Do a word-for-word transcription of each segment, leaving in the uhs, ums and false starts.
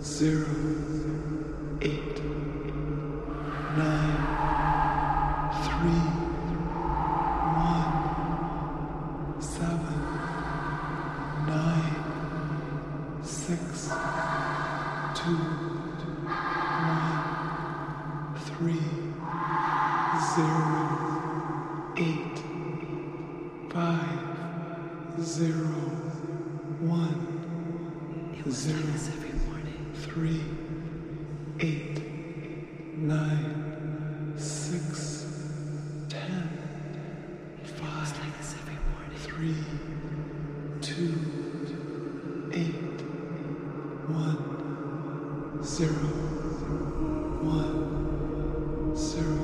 zero, eight, nine, three, one, seven, nine, six, two, one, three, zero, eight, five, zero, one, zero, three, eight, nine, six, ten, five, three, two, eight, one, zero, one, zero.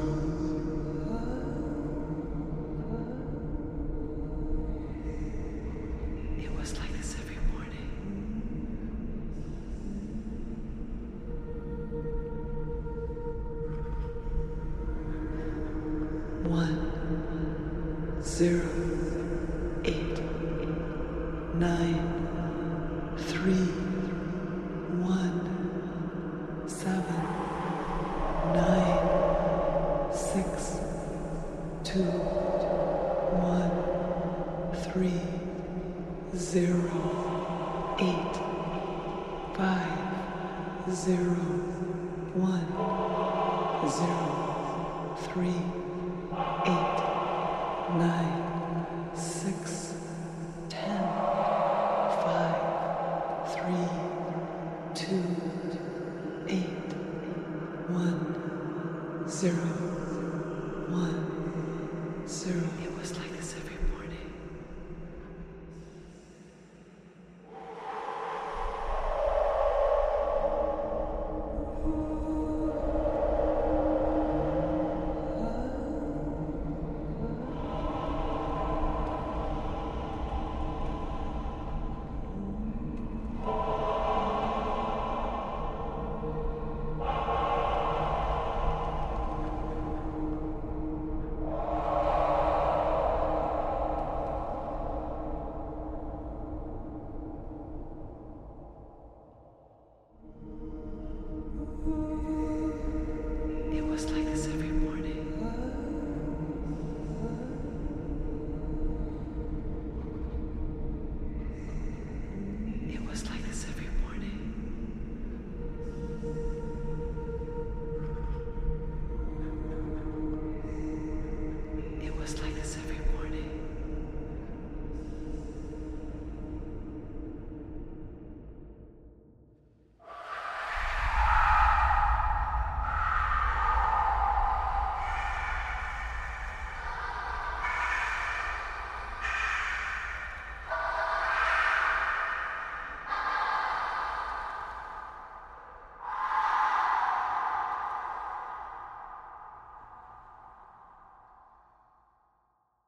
It was like this every morning. One, zero, eight, nine, three, one, seven, nine, six, two, one, three, zero, eight, five, zero, one, zero, three, eight, nine, six, ten, five, three, two, eight, one, zero.